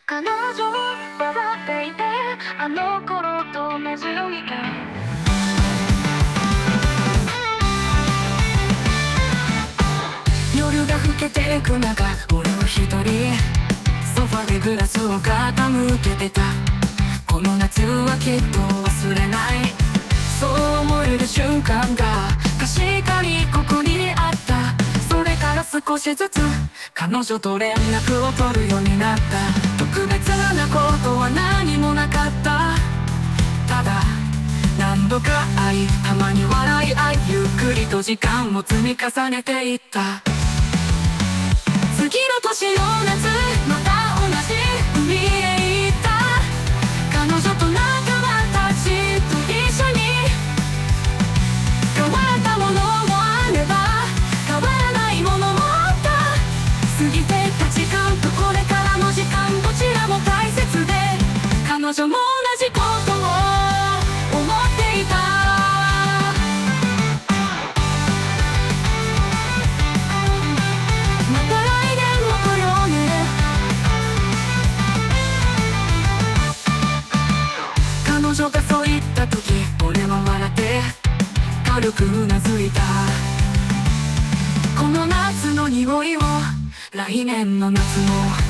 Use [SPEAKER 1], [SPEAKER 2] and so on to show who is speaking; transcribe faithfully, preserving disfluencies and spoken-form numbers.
[SPEAKER 1] 彼女笑っていて、あの頃と同じように夜が更けていく中、俺は一人ソファでグラスを傾けてた。この夏はきっと忘れない、そう思える瞬間が確かにここにあった。それから少しずつ彼女と連絡を取るようになった。特別なことは何もなかった。ただ何度か会い、たまに笑い合い、ゆっくりと時間を積み重ねていった。次の年の夏、また同じ海へ行った。彼女と仲間たちと一緒に、変わったものもあれば変わらないものもあった。過ぎてった時間とこれからの時間、どちらも大切で、彼女も同じことを思っていた。また来年も来ようね。彼女がそう言った時、俺は笑って軽くうなずいた。この夏の匂いを来年の夏も